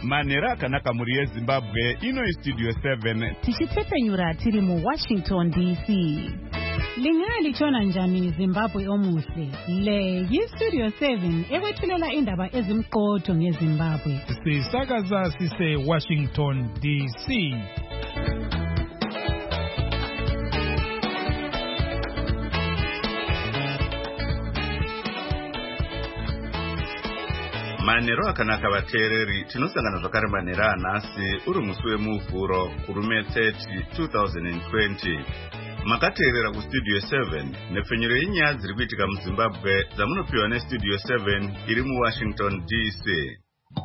Manhero akanaka muri yeZimbabwe, ino iStudio 7. Tichitepenyura tiri muWashington DC. Lingalitshona njani Zimbabwe omuhle? Le yiStudio 7 ekwethulela indaba ezimqotho ngeZimbabwe. Sisakaza sise Washington DC. Manhero akanaka vateereri, tinosangana zvakare manhero anhasi uri musi wemuvhuro kurume 30 2020. Makateerera kuStudio 7 nepfenyuro yenyaya dziri kuitika muZimbabwe dzamunopiwa neStudio 7 iri muWashington DC.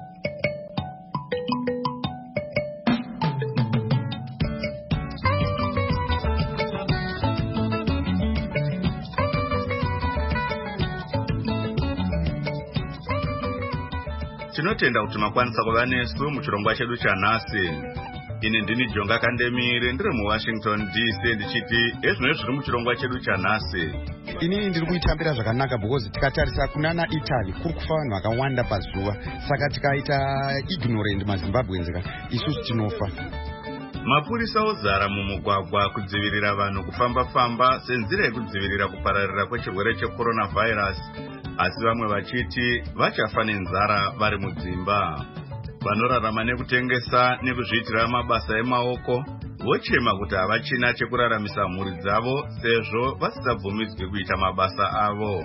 Tinotenda kuti makwanisa kuva nesu muchirongwa chedu chanhasi. Ini ndini Jonga Kandemire ndiri muWashington DC ndichiti ezvino zviri muchirongwa chedu chanhasi. Ini ndiri kuitambira zvakanaka because tikatarisa kunana Italy kuri kufa vanhu vakawanda pazuva, saka tikaita ignorant maZimbabweans isusu tinofa. Mapurisa ozara mumugwagwa kudzivirira vanhu kufamba-famba senzira yekudzivirira kupararira kwechirwere cheCoronavirus, asi vamwe vachiti vachafa nenzara vari mudzimba. Vanorarama nekutengesa nekuzviitira mabasa emaoko vochema kuti havachina chekuraramisa mhuri dzavo sezvo vasingabvumidzwi kuita mabasa avo.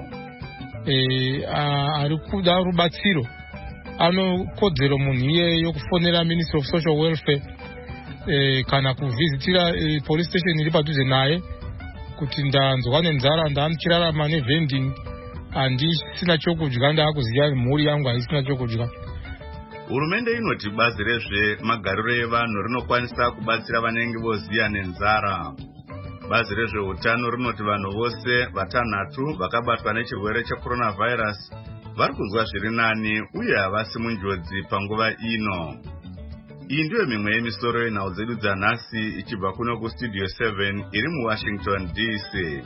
Ari kuda rubatsiro anokodzero munhu iye yokufonera Ministry of Social Welfare kana kuvhizitira police station iri padhuze naye kuti ndanzwa nenzara ndanichirarama nevending handisina chokudya, ndaakuziva mhuri yangu haisina chokudya. Hurumende inoti bazi rezvemagariro evanhu rinokwanisa kubatsira vanenge voziya nenzara. Bazi rezveutano rinoti vanhu vose vatanhatu vakabatwa nechirwere cheCoronavirus vari kuzwa zviri nani uye havasi munjodzi panguva ino. Iyi ndiyo mimwe yemisoro yenhau dzedu dzanhasi ichibva kuno kuStudio 7 iri muWashington DC.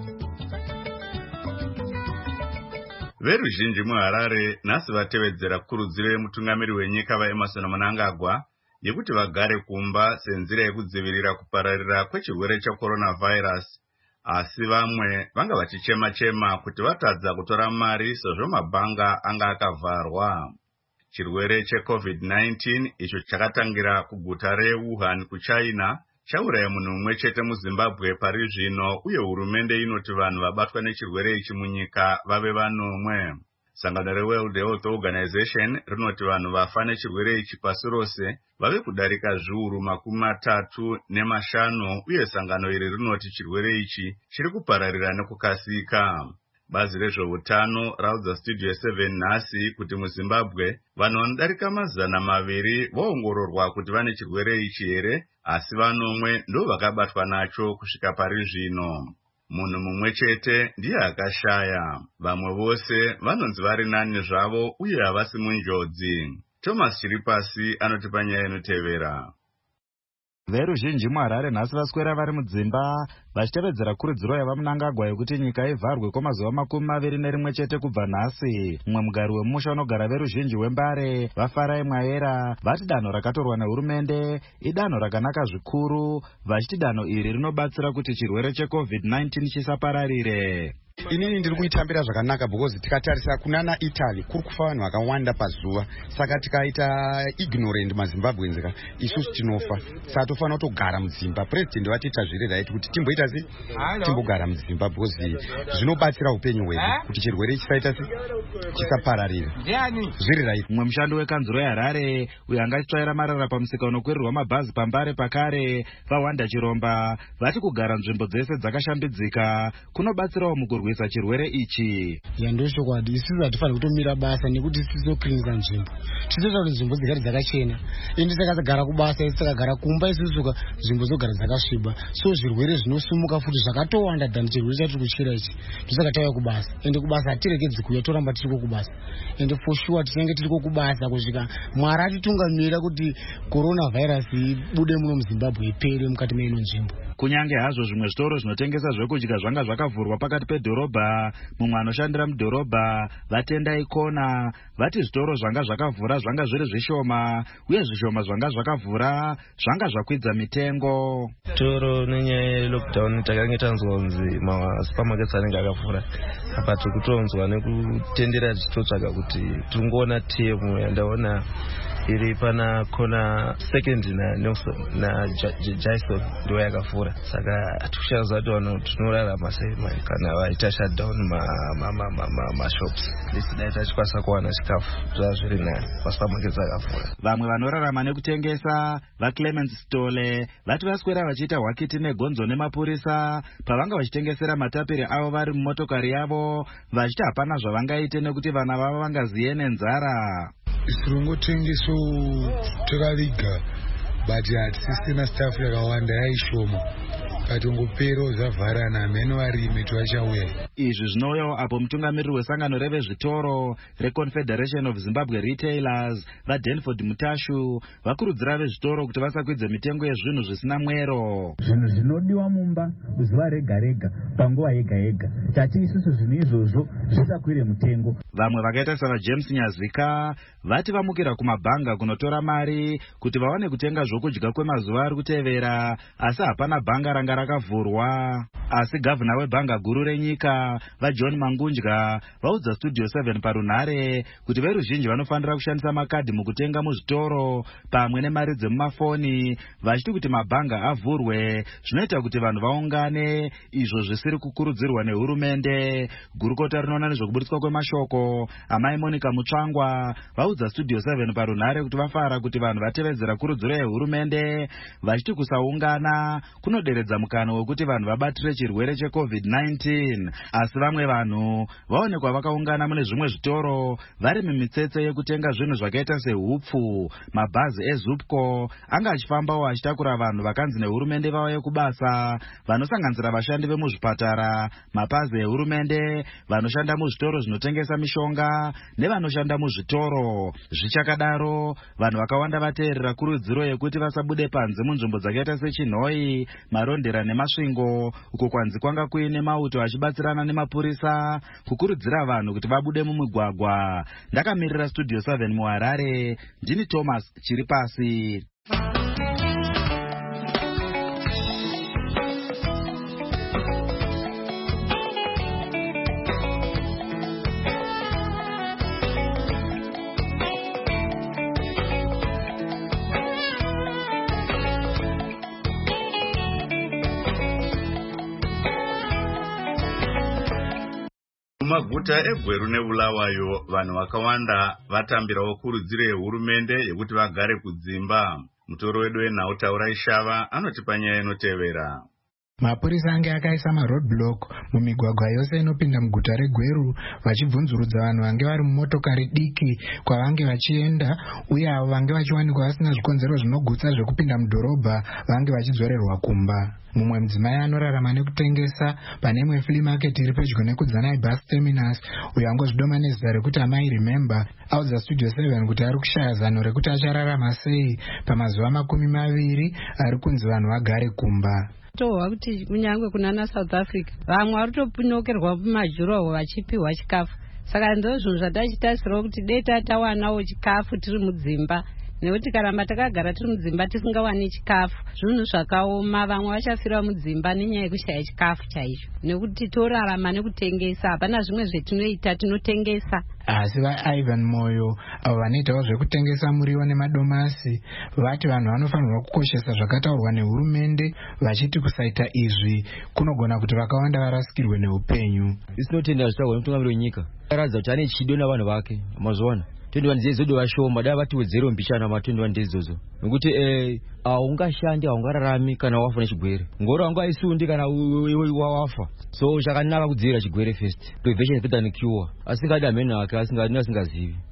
Veruzhinji muHarare nhasi vatevedzera kukurudziro yemutungamiri wenyika vaEmmerson Mnangagwa yekuti vagare kumba senzira yekudzivirira kupararira kwechirwere cheCoronavirus, asi vamwe vanga vachichema-chema kuti vatadza kutora mari sezvo mabhanga anga akavharwa. Chirwere cheCovid-19 icho chakatangira kuguta reWuhan kuChina chauraya munhu mumwe chete muZimbabwe pari zvino, uye hurumende inoti vanhu vabatwa nechirwere ichi munyika vave vanomwe. Sangano reWorld Health Organization rinoti vanhu vafa nechirwere ichi pasi rose vave kudarika zviuru 35, uye sangano iri rinoti chirwere ichi chiri kupararira nekukasika. Bazi rezveutano raudza Studio 7 nhasi kuti muZimbabwe vanhu vanodarika 200 vaongororwa kuti vane chirwere ichi here, asi vanomwe ndo vakabatwa nacho kusvika pari zvino. Munhu mumwe chete ndiye akashaya, vamwe vose vanonzi vari nani zvavo uye havasi munjodzi. Thomas Chiripasi anotipa nyaya inotevera. Veruzhinji muHarare nhasi vaswera vari mudzimba vachitevedzera kurudziro yavaMnangagwa yekuti nyika ivharwe kwamazuva 21 chete kubva nhasi. Mumwe mugari wemusha unogara veruzhinji weMbare vaFarai Mwayera vati danho rakatorwa nehurumende idanho rakanaka zvikuru, vachiti danho iri rinobatsira kuti chirwere cheCovid-19 chisapararire. Inini ndiri kuitambira zvakanaka because tikatarisa kunana Italy kuri kufa vanhu vakawanda pazuva, saka tikaita ignorant maZimbabweans isusu tinofa. Saka tofanira kutogara mudzimba. President vatita zviri right kuti timboita sei timbogara mudzimba because zvinobatsira upenyu hwedu kuti chirwere chisaita chisapararira. Zviri right. Mumwe mushando wekanzuro yeHarare uyo anga achitsvaira marara pamusika unokwirirwa mabhazi paMbare pakare vaWanda Chiromba vati kugara nzvimbo dzese dzakashambidzika kunobatsirawo mukurwisa chirwere ichi. Ndoshokwadi isusu hatifaniri kutomira basa nekuti tisizokirinza nzvimbo. Tinoita kuti nzvimbo dzigare dzakachena. Ende takagara kubasa takagara kumba isusu nzvimbo dzogara dzakasviba. So zvirwere zvinosumuka futi zvakatowanda dani chirwere chatiri kuchira ichi. Ndosaka tauya kubasa. Ende kubasa hatiregedzi kuuya toramba tiriko kubasa. Ende for sure tinenge tiriko kubasa kusvika Mwari atitungamira kuti coronavirus ibude muno muZimbabwe ipere mukati meino nzvimbo. Kunyange hazvo zvimwe zvitoro zvinotengesa zvekudya zvanga zvakavhurwa pakati pedhorobha mudhorobha. Mumwe anoshandira mudhorobha vatendai kona vati zvitoro zvanga zvakavhura zvanga zviri zvishoma uye zvishoma zvanga zvakavhura zvanga zvakwidza mitengo. Toro nenyaya yelockdown takange tanzwa kunzi masupermarkets anenge akavhura apa tikutonzwa nekutendera tichitotsvaga kuti tingoona temu yandaona iri pana kona second na Jason ndo yakavhura saka atikushaza kuti vanhu tinorarama sei kana vaita shutdown mashops lisidai tachikwanisa kuwana chikafu zvazviri nani masupermarkets akavhura. Vamwe vanorarama nekutengesa vaClement Stole vati vaswera vachiita hwakiti negonzo nemapurisa pavanga vachitengesera matapiri avo vari mumotokari yavo vachiti hapana zvavangaite nekuti vana vavo vangaziye nenzara. Tirongotengeso takaliga but hatisisina staff yakawanda yaishoma patongopero zvavharana hameno varimi twachauya. Izvi zvinouyawo apo mutungamiriri wesangano revezvitoro reConfederation of Zimbabwe Retailers vaDenford Mutashu vakurudzira vezvitoro kuti vasakwidze mitengo yezvinhu zvisina mwero. Zvinhu zvinodiwa mumba zuva rega rega panguva yega yega tati isusu zvinhu izvozvo zvisakwire mutengo. Vamwe vakaita savaJames Nyazika vati vamukira kumabhanga kunotora mari kuti vaone kutenga zvokudya kwemazuva ari kutevera asi hapana bhanga ranga rakavhurwa. Asi gavana webhanga guru renyika vaJohn Mangunja vaudza Studio 7 parunhare kuti veruzhinji vanofanira kushandisa makadhi mukutenga muzvitoro pamwe nemari dzemumafoni vachiti kuti mabhanga avhurwe zvinoita kuti vanhu vaungane izvo zvisiri kukurudzirwa nehurumende. Gurukota rinoona nezvokubudiswa kwemashoko amai Monica Mutsvangwa vaudza Studio 7 parunhare kuti vafara kuti vanhu vatevedzera kurudziro yehurumende vachiti kusaungana kunoderedza mukana wekuti vanhu vabatire chirwere cheCovid-19. Asi vamwe vanhu vaonekwa vakaungana mune zvimwe zvitoro vari mumitsetse yekutenga zvinhu zvakaita sehupfu. Mabhazi eZupco anga achifambawo achitakura vanhu vakanzi nehurumende vauye kubasa vanosanganisira vashandi vemuzvipatara, mapazi ehurumende, vanoshanda muzvitoro zvinotengesa mishonga nevanoshanda muzvitoro. Zvichakadaro vanhu vakawanda vateerera kurudziro yekuti vasabude panze munzvimbo dzakaita seChinhoi, Marondera neMasvingo uko kwanzi kwanga kuine mauto achibatsirana nemapurisa kukurudzira vanhu kuti vabude mumigwagwa. Ndakamirira Studio 7 muHarare ndini Thomas Chiripasi. Mumaguta eGweru neBulawayo vanhu vakawanda vatambirawo kurudziro yehurumende yekuti vagare kudzimba. Mutoro wedu wenhau Taurai Shava anoti panyaya inotevera. Mapurisa ange akaisa maroadblock mumigwagwa yose inopinda muguta reGweru vachibvunzurudza vanhu vange vari mumotokari diki kwavange vachienda uye avo vange vachiwanikwa vasina zvikonzero zvinogutsa zvekupinda mudhorobha vange vachidzorerwa kumba. Mumwe mudzimai anorarama nekutengesa pane imwe flea market iri pedyo nekudzanai bus terminus uyo angozvidoma nezita rekuti amai Remember audza Studio 7 kuti ari kushaya zano rekuti achararama sei pamazuva 20 ari kunzi vanhu vagare kumba. Tohwa kuti kunyange kunana South Africa vamwe vari topinokerwa mumajuroho vachipiwa chikafu saka ndo zvinhu zvatachitasirawo kuti dei tatawanawo chikafu tiri mudzimba nekuti karamba takagara tiri mudzimba tisingawani chikafu zvinhu zvakaoma vamwe vachafira mudzimba nenyaya yekushaya chikafu chaizvo nekuti torarama nekutengesa hapana zvimwe zvetinoita tinotengesa. Asi vaIvan Moyo avo vanoitawo zvekutengesa muriwo nemadomasi vati vanhu vanofanirwa kukoshesa zvakataurwa nehurumende vachiti kusaita izvi kunogona kuti vakawanda varasikirwe neupenyu. Isinotenda zvitaurwa nemutungamiriri wenyika aradza kuti ane chido navanhu vake mazuwana 21 ndedzodo vashoma dai vatiwedzere mbishana ma 21 ndedzodzo nokuti ungashandi haungararami kana wafa nechigwere ngoro wangu aisundi kana wafa so chakanaka kudzivirira chigwere first prevention is better than cure asingadi amene ake asingazivi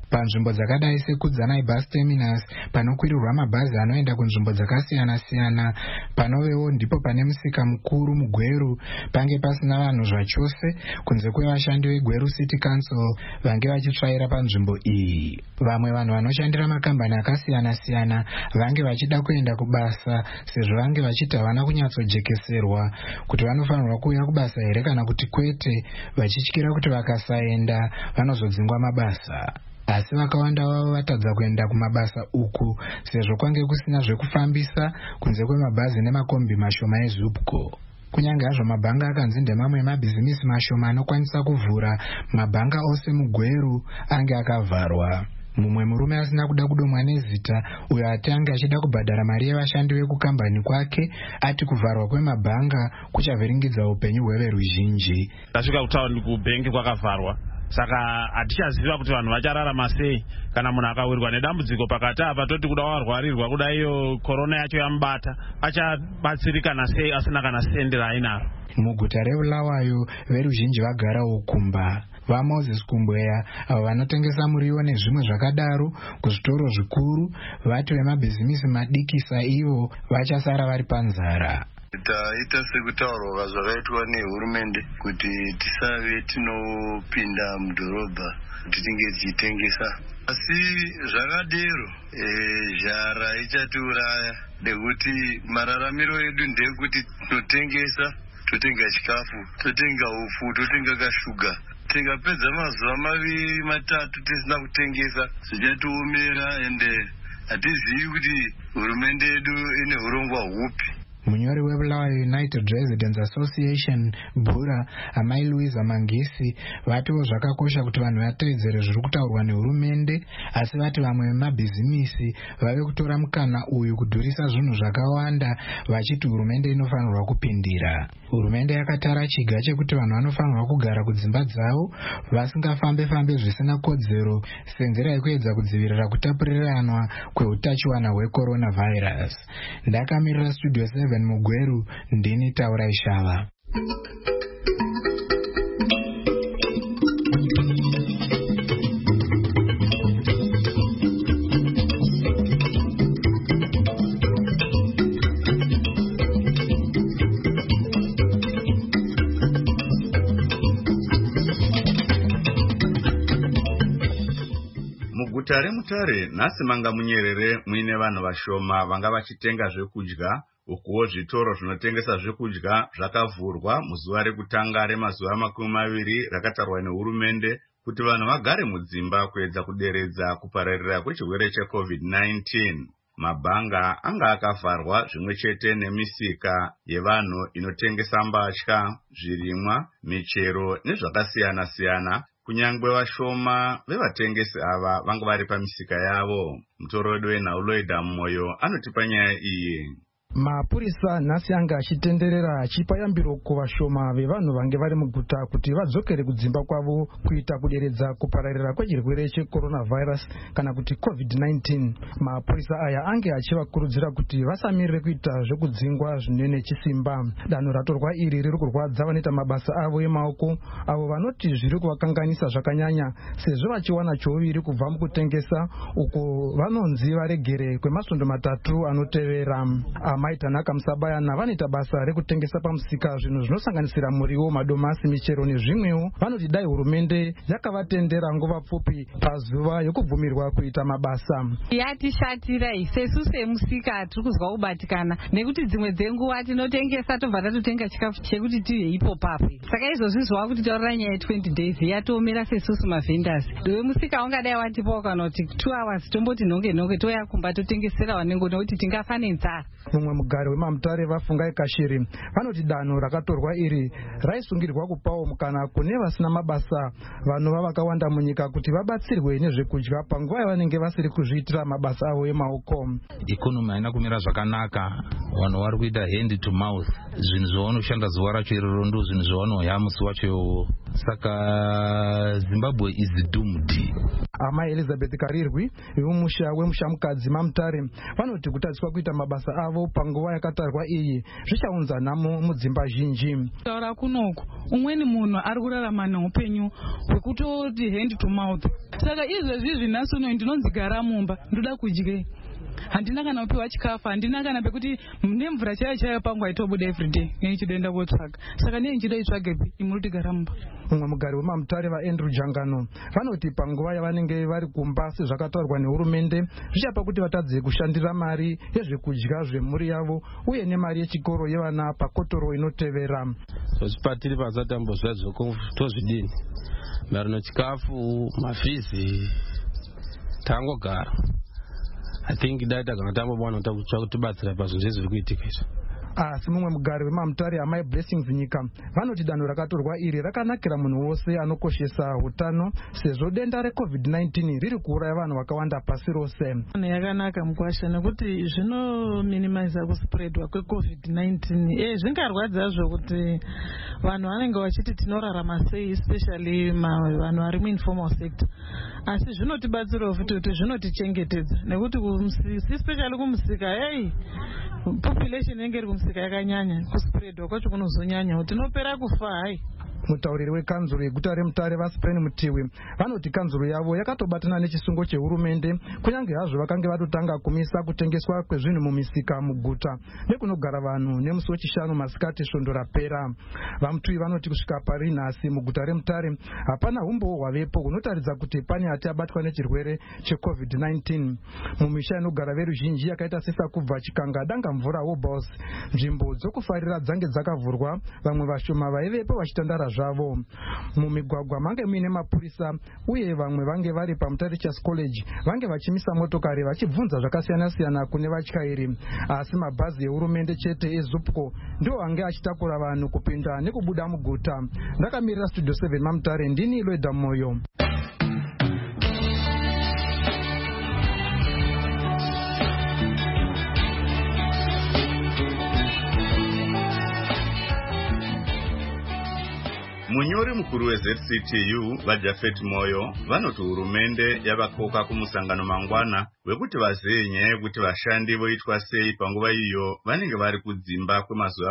Panzvimbo dzakadai sekudzanai bus terminus panokwirirwa mabhazi anoenda kunzvimbo dzakasiyana-siyana, panovewo ndipo pane musika mukuru muGweru, pange pasina vanhu zvachose kunze kwevashandi veGweru City Council vange vachitsvaira panzvimbo iyi. Vamwe vanhu vanoshandira makambani akasiyana-siyana vange vachida kuenda kubasa sezvo vange vachiti havana kunyatsojekeserwa kuti vanofanirwa kuuya kubasa here kana kuti kwete, vachityira kuti vakasaenda vanozodzingwa mabasa. Asi vakawanda vavo vatadza kuenda kumabasa uku sezvo kwange kusina zvekufambisa kunze kwemabhazi nemakombi mashoma eZupco. Kunyange hazvo mabhanga akanzi ndemamwe emabhizimisi mashoma anokwanisa kuvhura, mabhanga ose muGweru ange akavharwa. Mumwe murume asina kuda kudomwa nezita, uyo ati ange achida kubhadhara mari yevashandi vekukambani kwake, ati kuvharwa kwemabhanga kuchavhiringidza upenyu hweveruzhinji. Tasvika kutaundi kubhengi kwakavharwa, saka hatichaziva kuti vanhu vachararama sei kana munhu akawirwa nedambudziko pakati apa, toti kuda warwarirwa kuda iyo korona yacho yamubata, achabatsirikana sei asina kana sende raainaro. Muguta reBulawayo veruzhinji vagarawo kumba. VaMoses Kumbweya avo vanotengesa muriwo nezvimwe zvakadaro kuzvitoro zvikuru vati vemabhizimisi madikisa ivo vachasara vari panzara. Taita sekutaurwa zvakaitwa nehurumende kuti tisave tinopinda mudhorobha kuti tinge tichitengesa, asi zvakadero zhara ichatiuraya nekuti mararamiro edu ndekuti tinotengesa, totenga chikafu, totenga upfu, totenga kashuga. Tikapedza mazuva 2-3 tisina kutengesa zvichatiomera, ende hatizivi kuti hurumende yedu ine hurongwa hupi. Munyori weBulawayo United Residents Association Bura, Amai Louisa Mangisi, vatiwo zvakakosha kuti vanhu vatevedzere zviri kutaurwa nehurumende, asi vati vamwe vemabhizimisi vave kutora mukana uyu kudhurisa zvinhu zvakawanda vachiti hurumende inofanirwa kupindira. Hurumende yakatara chiga chekuti vanhu vanofanirwa kugara kudzimba dzavo vasingafambe-fambe zvisina kodzero senzira yekuedza kudzivirira kutapuriranwa kweutachiwana hwecoronavirus. Ndakamirira Studio 7 muGweru, ndini Taurai Shava. Muguta reMutare nhasi manga munyerere muine vanhu vashoma vanga vachitenga zvekudya, ukuwo zvitoro zvinotengesa zvekudya zvakavhurwa muzuva rekutanga remazuva 20 rakatarwa nehurumende kuti vanhu vagare mudzimba kuedza kuderedza kupararira kwechirwere cheCovid-19. Mabhanga anga akavharwa zvimwe chete nemisika yevanhu inotengesa mbatya, zvirimwa, michero nezvakasiyana-siyana. Kunyangwe vashoma vevatengesi ava vanga vari pamisika yavo. Mutorodwe weNhauloida Moyo anotipa nyaya iyi. Mapurisa nhasi anga achitenderera achipa yambiro kuvashoma vevanhu vange vari muguta kuti vadzokere kudzimba kwavo kuita kuderedza kupararira kwechirwere checoronavirus kana kuti COVID-19. Mapurisa aya ange achivakurudzira kuti vasamirire kuita zvekudzingwa zvinene chisimba. Danho ratorwa iri riri kurwadza vanoita mabasa avo emaoko, avo vanoti zviri kuvakanganisa zvakanyanya sezvo vachiwana choviri kubva mukutengesa uko vanonzi varegere kwemasondo 3 anotevera. Amai Tanaka Musabayana vanoita basa rekutengesa pamusika zvinhu zvinosanganisira muriwo, madomasi, michero nezvimwewo. Vanoti dai hurumende yakavatendera nguva pfupi pazuva yokubvumirwa kuita mabasa. Yatishatira isesu semusika tiri kuzwa kubatikana nekuti dzimwe dzenguva tinotengesa tobva tatotenga chikafu chekuti tiye ipopapo. Saka izvozvi zvava kuti taurira nyaya ye20 days yatoomera sesusu mavhendasi. Wemusika ungadai watipawo kana kuti 2 hours tomboti nhonge toya kumba totengesera vanengo nekuti tingafa nenzara. Mumwe mugari weMamutare Vafungai Kashiri vanoti danho rakatorwa iri raisungirwa kupawo mukana kune vasina mabasa vanhu vavakawanda munyika kuti vabatsirwe nezvekudya panguva yavanenge vasiri kuzviitira mabasa avo emaoko. Ikonomi haina kumira zvakanaka, vanhu vari kuita hand to mouth. Zvinhu zvavanoshanda zuva racho iroro ndo zvinhu zvavanoya musi wacho iwowo. saka Zimbabwe is doomed. Amai Elizabeth Karirwi wemushamukadzi maMutare vanoti kutadziswa kuita mabasa avo panguva yakatarwa iyi zvichaunza nhamo mudzimba zhinji. Taura kunoko umweni munhu ari kurarama neupenyu hwekutoti hand to mouth. Saka izvezvi zvinasono ndinonzi gara mumba ndoda kudyei. Handina kana kupiwa chikafu, handina kana pekuti nemvura chaiyo pangu aitobuda everyday neichidoenda kotsvaga. Saka nei nchida itsvagepi imuri gara mumba. Mumwe mugari weMamutare vaAndrew Jangano vanoti panguva yavanenge vari kumba sezvakataurwa nehurumende zvichapa kuti vatadze kushandira mari yezvekudya zvemhuri yavo uye nemari yechikoro yevana pakotoro inotevera. Zvachipatiri pasatambozva tozvidini marino chikafu mafizi tangogara. I think data kana tambobwana kutibatsira pazvinhu zviri kuitika izvo. Asi mumwe mugari weMamutare amai Blessings Nyika vanoti danho rakatorwa iri rakanakira munhu wose anokoshesa hutano sezvo denda reCovid-19 riri kuuraya vanhu vakawanda pasi rose. Yakanaka mukwasha nekuti zvinominimiza kuspreadwa kweCovid-19. Zvingarwadzazvo kuti vanhu vanenge vachiti tinorarama sei, especially vanhu vari muinformal sector. Asi zvinotibatsirawo futi kuti zvinotichengetedza nekuti especially kumusika population inenge iri kumusika yakanyanya kuspreadwa kwacho kunozonyanya kuti tinopera kufa hai. Mutauriri wekanzuro yeguta reMutare vaSpren Mutiwi vanoti kanzuro yavo yakatobatana nechisungo chehurumende kunyange hazvo vakange vatotanga kumisa kutengeswa kwezvinhu mumisika muguta nekunogara vanhu nemusi wechishanu masikati svondo rapera. VaMutiwi vanoti kusvika pari nhasi muguta reMutare hapana umbowo hwavepo hunotaridza kuti pane ati abatwa nechirwere cheCovid-19. Mumisha inogara veruzhinji yakaita seSakubva, Chikanga, Dangamvura, Wobos nzvimbo dzokufarira dzange dzakavhurwa, vamwe vashoma vaivepo vachitandara zvavo. Mumigwagwa mange muine mapurisa uye vamwe vange vari paMutare Teachers College vange vachimisa motokari vachibvunza zvakasiyana siyana kune vatyairi. Asi mabhazi ehurumende chete eZupco ndiwo ange achitakura vanhu kupinda nekubuda muguta. Ndakamirira Studio 7 maMutare ndini Loida Moyo. Munyori mukuru weZCTU vaJafet Moyo vanoti hurumende yavakoka kumusangano mangwana wekuti vaziye nyaya yekuti vashandi voitwa sei panguva iyo vanenge vari kudzimba kwemazuva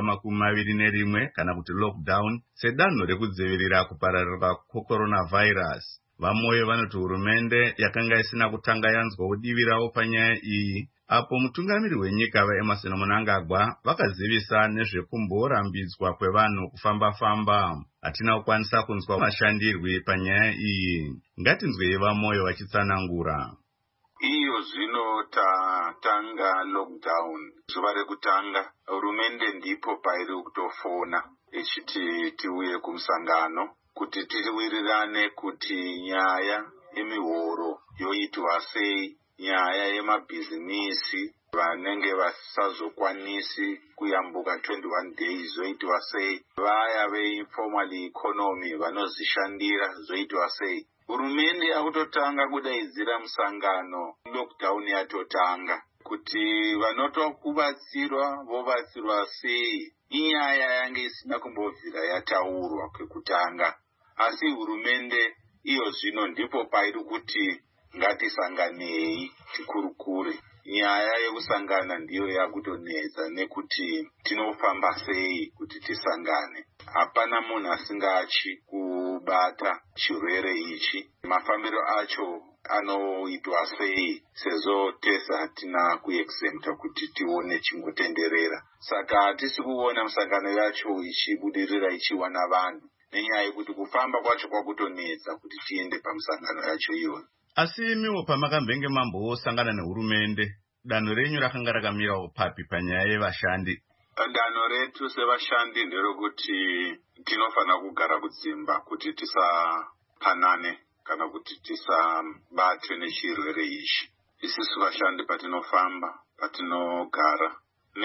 21 kana kuti lockdown sedanho rekudzivirira kupararira kwecoronavirus. VaMoyo vanoti hurumende yakanga isina kutanga yanzwa kudivirawo panyaya iyi apo mutungamiri wenyika vaEmmerson Mnangagwa vakazivisa nezvekumborambidzwa kwevanhu kufamba-famba. Hatina kukwanisa kunzwa mashandirwi panyaya iyi. Ngatinzwei VaMoyo vachitsanangura. Iyo zvino tatanga lockdown zuva rekutanga hurumende ndipo pairi kutofona ichiti tiuye kumusangano kuti tiwirirane kuti nyaya yemihoro yoitwa sei, nyaya yemabhizinisi vanenge vasazokwanisi kuyambuka 21 days zoitwa sei, vaya veinformal economy vanozishandira zoitwa sei. Hurumende yakutotanga kudaidzira musangano lockdown yatotanga kuti vanotokubatsirwa vobatsirwa sei. Inyaya yange isina kumbobvira yataurwa kwekutanga, asi hurumende iyo zvino ndipo pairi kuti ngatisanganei tikurukure. Nyaya yekusangana ndiyo yakutonetsa nekuti tinofamba sei kuti tisangane. Hapana munhu asingachi kubata chirwere ichi. Mafambiro acho anoitwa sei sezvo tese hatina kuexempta kuti tione chingotenderera. Saka hatisi kuona musangano yacho ichibudirira ichiwana vanhu nenyaya yekuti kufamba kwacho kwakutonetsa kuti tiende pamusangano yacho iyoyo. Asi imiwo pamakambenge mambosangana nehurumende, danho renyu rakanga rakamirawo papi panyaya yevashandi? Danho retu sevashandi nderokuti tinofana kugara kudzimba kuti tisapanane kana kuti tisabatwe nechirwere ichi. Isusu vashandi patinofamba, patinogara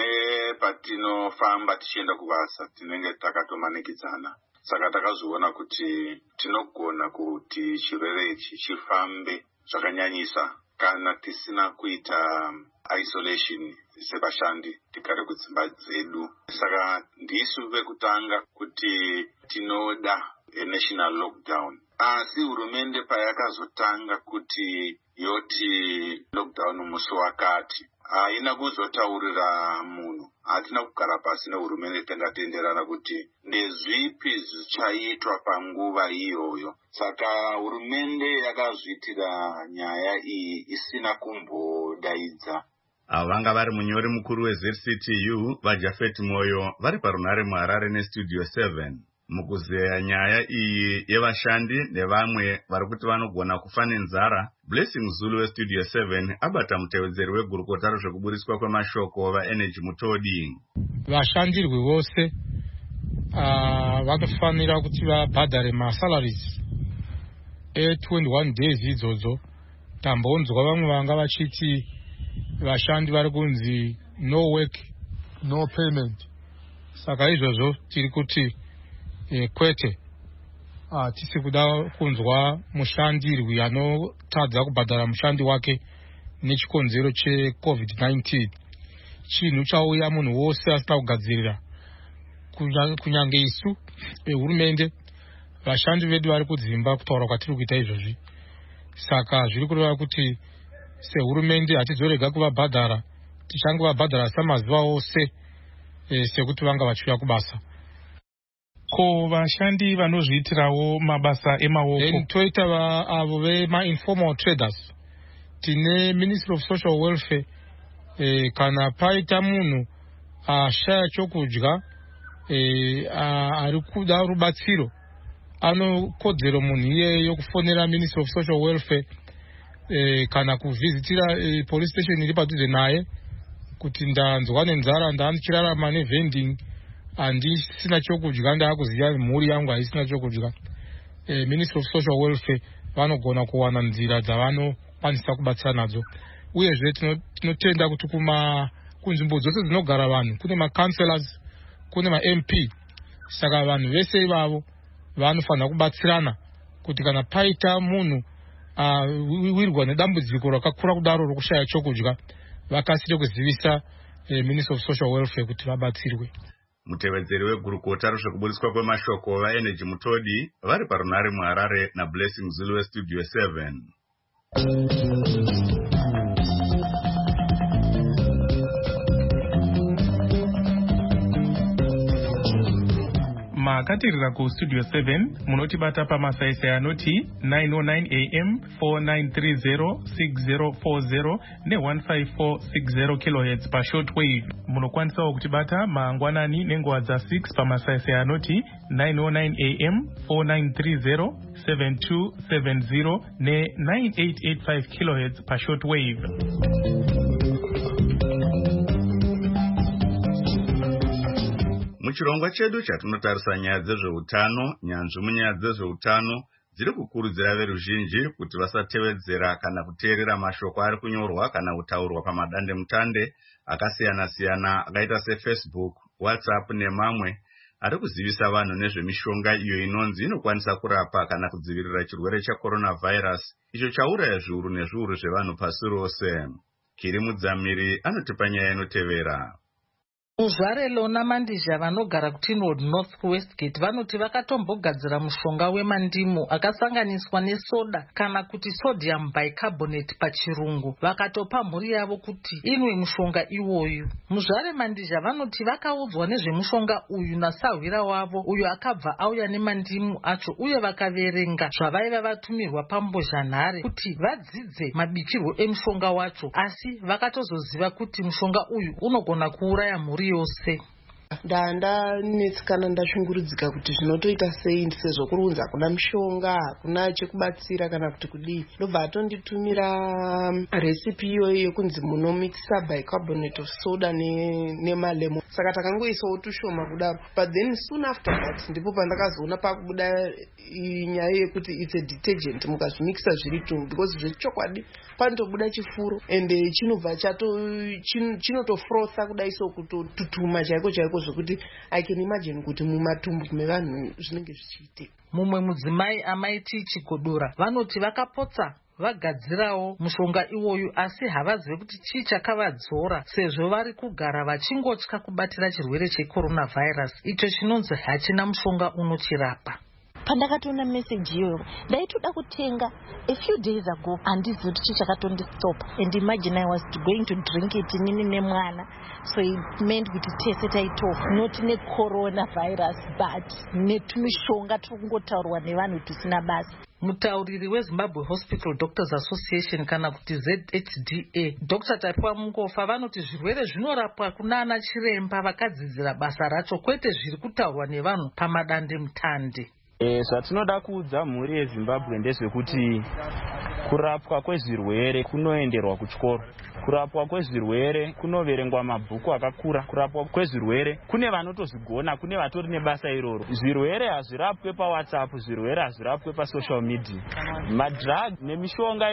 nepatinofamba tichienda kubasa tinenge takatomanikidzana. Saka takazoona kuti tinogona kuti chirwere ichi chifambe zvakanyanyisa kana tisina kuita isolation sevashandi tigare kudzimba dzedu. Saka ndisu vekutanga kuti tinoda national lockdown. Asi hurumende payakazotanga kuti yoti lockdown musi wakati haina kuzotaurira munhu. Hatina kugara pasi nehurumende tangatenderana kuti ndezvipi zvichaitwa panguva iyoyo. Saka hurumende yakazviitira nyaya iyi isina kumbodaidza. Vanga vari munyori mukuru weZCTU vaJafet Moyo vari parunare muHarare neStudio 7 mukuzeya nyaya iyi yevashandi nevamwe vari kuti vanogona kufa nenzara. Blessing Zulu weStudio 7 abata mutevedzeri wegurukota rezvekuburiswa kwemashoko vaEnergy Mutodi. Vashandirwi vose vanofanira kuti vabhadhare masalaries 21 days idzodzo. Tambonzwa vamwe vanga vachiti vashandi vari kunzi no work no payment. Saka izvozvo tiri kuti kwete, tisi kuda kunzwa mushandirwi anotadza kubhadhara mushandi wake nechikonzero cheCovid-19. Chinhu chauya munhu wose asina kugadzirira, kunyange isu hurumende. Vashandi vedu vari kudzimba kutaura kwatiri kuita izvozvi. Saka zviri kureva kuti sehurumende hatidzorega kuvabhadhara, tichangovabhadhara samazuva ose sekuti vanga vachiuya kubasa. Ko vashandi vanozviitirawo mabasa emaoko toita avo vema-informal traders. Tine Ministry of Social Welfare. Kana paita munhu ashaya chokudya ari kuda rubatsiro, anokodzero munhu iyeyo kufonera Ministry of Social Welfare kana kuvhizitira police station iri padhuze naye kuti ndanzwa nenzara, ndichirarama nevending, handisina chokudya, ndaakuziva mhuri yangu haisina chokudya. Ministry of Social Welfare vanogona kuwana nzira dzavanokwanisa kubatsira nadzo. Uyezve tinotenda kuti kunzvimbo dzose dzinogara vanhu kune ma-councillors, kune ma-MP. Saka vanhu vese ivavo vanofanira kubatsirana kuti kana paita munhu wirwa nedambudziko rakakura kudaro rokushaya chokudya, vakasire kuzivisa Ministry of Social Welfare kuti vabatsirwe. Mutevedzeri wegurukota rezvekuburiswa kwemashoko vaEnergy Mutodi vari parunare muHarare naBlessing Zulu weStudio 7. makatirira kustudio 7 munotibata pamasaisai anoti 909 am 4930 6040 ne15460 kHz pashortwave. Munokwanisawo kutibata mangwanani nenguva dza6 pamasaisai anoti 909 am 4930 7270 ne9885 kHz pashortwave. Muchirongwa chedu chatinotarisa nyaya dzezveutano, nyanzvi munyaya dzezveutano dziri kukurudzira veruzhinji kuti vasatevedzera kana kuteerera mashoko ari kunyorwa kana kutaurwa pamadandemutande akasiyana-siyana akaita seFacebook, WhatsApp nemamwe ari kuzivisa vanhu nezvemishonga iyo inonzi inokwanisa kurapa kana kudzivirira chirwere cheCoronavirus, icho chauraya zviuru nezviuru zvevanhu pasi rose. Kiri Mudzamiri anotipa nyaya inotevera. Muzvare Lona Mandizha vanogara kuTinwood North Westgate vanoti vakatombogadzira mushonga wemandimu akasanganiswa nesoda kana kuti sodium bicarbonate pachirungu, vakatopa mhuri yavo kuti inwe mushonga iwoyu. Muzvare Mandizha vanoti vakaudzwa nezvemushonga uyu nasahwira wavo uyo akabva auya nemandimu acho, uye vakaverenga zvavaiva vatumirwa pambozhanhare kuti vadzidze mabikirwo emushonga wacho, asi vakatozoziva kuti mushonga uyu unogona kuuraya mhuri yose. Ndanetsikana ndashungurudzika kuti zvinotoita sei sezvo kurunza kuna mishonga hakuna chekubatsira kana kuti kudii. Ndobva atonditumira recipe iyoyo yekunzi munomikisa bicarbonate of soda nemalemon. Saka takangoisawo tushoma kudaro. But then soon after that ndipo pandakazoona pakubuda nyaya yekuti it's a detergent mukazvimikisa zviri tumwe, because zvechokwadi panotobuda chifuro ende chinobva chinotofrosa kudai so kutotutuma chaiko chaiko zvokuti I can imagine kuti mumatumbu mevanhu zvinenge zvichiitika. Mumwe mudzimai amaiti Chigodora vanoti vakapotsa vagadzirawo mushonga iwoyu, asi havazivi kuti chii chakavadzora sezvo vari kugara vachingotya kubatira chirwere cheCoronavirus icho chinonzi hachina mushonga unochirapa. pandakatoona message iyoyo ndaitoda kutenga a few days ago handizivi kuti chii chakatondistopa, and imagine I was going to drink it nini nemwana, so it meant kuti tese taitofa not necoronavirus but netumishonga turi kungotaurwa nevanhu tusina basa. Mutauriri weZimbabwe Hospital Doctors Association kana kuti ZHDA Dr. Tapiwa Mungofa vanoti zvirwere zvinorapwa kunana chiremba vakadzidzira basa racho, kwete zviri kutaurwa nevanhu pamadande mutande. Zvatinoda kuudza mhuri yeZimbabwe ndezvekuti kurapwa kwezvirwere kunoenderwa kuchikoro, kurapwa kwezvirwere kunoverengwa mabhuku akakura, kurapwa kwezvirwere kune vanotozvigona, kune vatori nebasa iroro. Zvirwere hazvirapwe paWhatsApp, zvirwere hazvirapwe pasocial media. Madrug nemishonga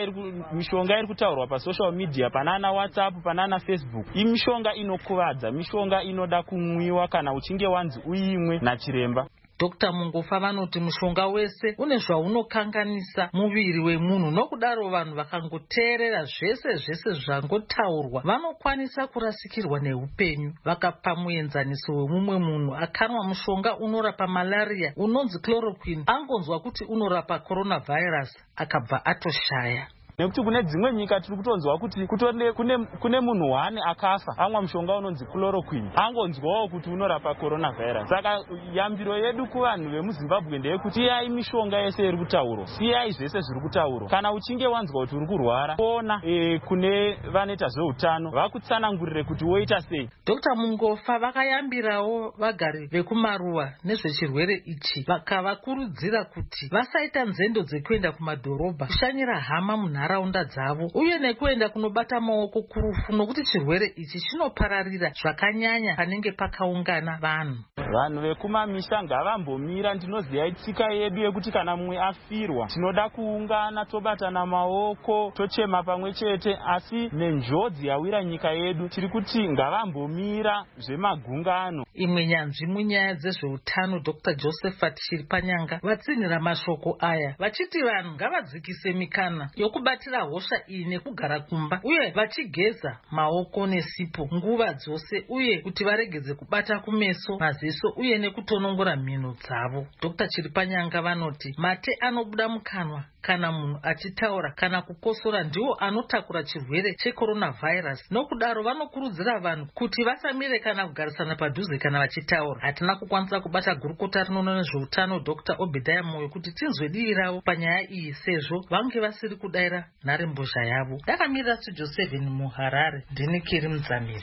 iri kutaurwa pasocial media, panana WhatsApp, panana Facebook, imishonga inokuvadza, mishonga inoda kumwiwa kana uchinge wanzi uimwe nachiremba. Dr. Mungofa vanoti mushonga wese une zvaunokanganisa muviri wemunhu, nokudaro vanhu vakangoteerera zvese zvangotaurwa vanokwanisa kurasikirwa neupenyu. Vakapa muenzaniso wemumwe munhu akanwa mushonga unorapa malaria unonzi chloroquine, angonzwa kuti unorapa coronavirus akabva atoshaya. Nekuti kune dzimwe nyika tiri kutonzwa kuti kune munhu wane akafa amwa mushonga unonzi chloroquine, angonzwawo kuti unorapa coronavirus. Saka yambiro yedu kuvanhu vemuZimbabwe ndeyekuti siyai mishonga yese iri kutaurwa, siyai zvese zviri kutaurwa. Kana uchinge wanzwa kuti uri kurwara, kuona kune vanoita zveutano vakutsanangurire kuti woita sei. Dr. Mungofa vakayambirawo vagari vekumaruwa nezvechirwere ichi, vakavakurudzira kuti vasaita nzendo dzekuenda kumadhorobha kushanyira hama munharaunda dzavo, uye nekuenda kunobata maoko kurufu, nokuti chirwere ichi chinopararira zvakanyanya panenge pakaungana vanhu. Vanhu vekumamisha ngavambomira. Ndinoziva tsika yedu yekuti kana mumwe afirwa tinoda kuungana tobatana maoko tochema pamwe chete, asi nenjodzi yawira nyika yedu tiri kuti ngavambomira zvemagungano. Imwe nyanzvi munyaya dzezveutano Dr. Josephat Chiripanyanga vatsinhira mashoko aya vachiti vanhu ngavadzikise mikana yokubatira hosha iyi nekugara kumba, uye vachigeza maoko nesipo nguva dzose, uye kuti varegedze kubata kumeso, maziso uye nekutonongora mhino dzavo. Dr. Chiripanyanga vanoti mate anobuda mukanwa kana munhu achitaura kana kukosora ndiwo anotakura chirwere checoronavirus. Nokudaro vanokurudzira vanhu kuti vasamire kana kugarisana padhuze kana vachitaura. Hatina kukwanisa kubata gurukota rinoona nezveutano Dr. Obedaya Moyo kuti tinzwe dii ravo panyaya iyi, sezvo vange vasiri kudaira nharembozha yavo. Ndakamirira Studio 7 muHarare, ndini Kiri Mudzamiri.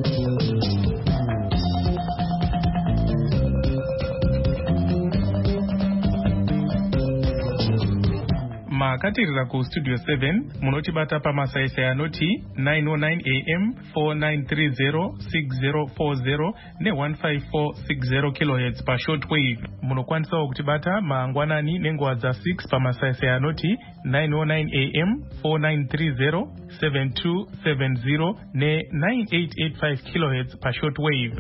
makatirira kustudio 7 munotibata pamasaisai anoti 909 am 4930 6040 ne15460 kHz pashortwave. Munokwanisawo kutibata mangwanani nenguva dza6 pamasaisai anoti 909 am 4930 7270 ne9885 kHz pashortwave.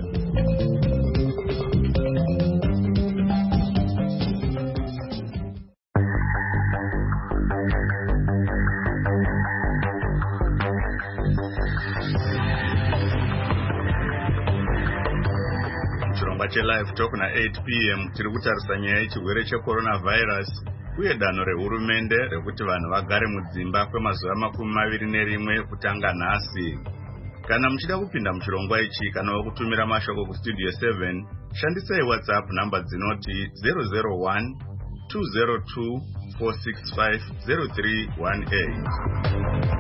Live talk na 8 p.m. tiri kutarisa nyaya yechirwere checoronavirus uye danho rehurumende rekuti vanhu vagare mudzimba kwemazuva 21 kutanga nhasi. Kana muchida kupinda muchirongwa ichi kana kutumira mashoko kustudio 7, shandisai WhatsApp namba dzinoti 001 202 465 0318.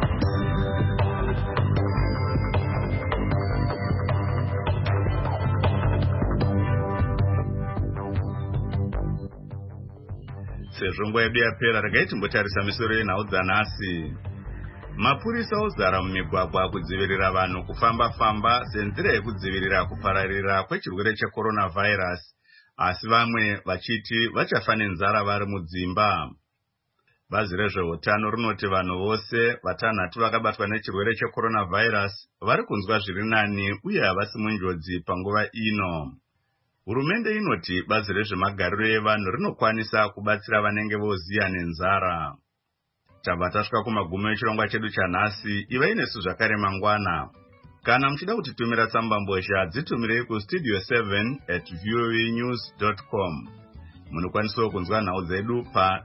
Sezvo nguva yedu yapera, regai timbotarisa misoro yenhau dzanhasi. Mapurisa ozara mumigwagwa kudzivirira vanhu kufamba-famba senzira yekudzivirira kupararira kwechirwere checoronavirus, asi vamwe vachiti vachafa nenzara vari mudzimba. Bazi rezveutano rinoti vanhu vose vatanhatu vakabatwa nechirwere checoronavirus vari kunzwa zviri nani uye havasi munjodzi panguva ino. Hurumende inoti bazi rezvemagariro evanhu rinokwanisa kubatsira vanenge voziya nenzara. Tabva tasvika kumagumo echirongwa chedu chanhasi. Ivai nesu zvakare mangwana. Kana muchida kutitumira tsamba mbozha dzitumirei kustudio7@voanews.com. munokwanisawo kunzwa nhau dzedu pa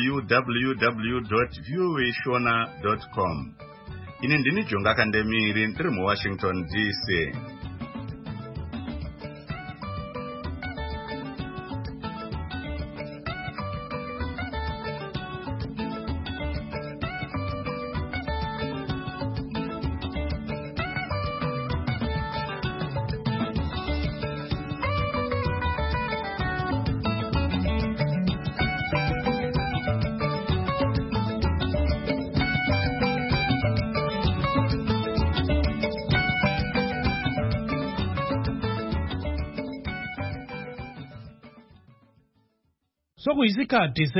www.voashona.com. Ini ndini Jonga Kandemiri ndiri muWashington DC. Sokuyisikhathi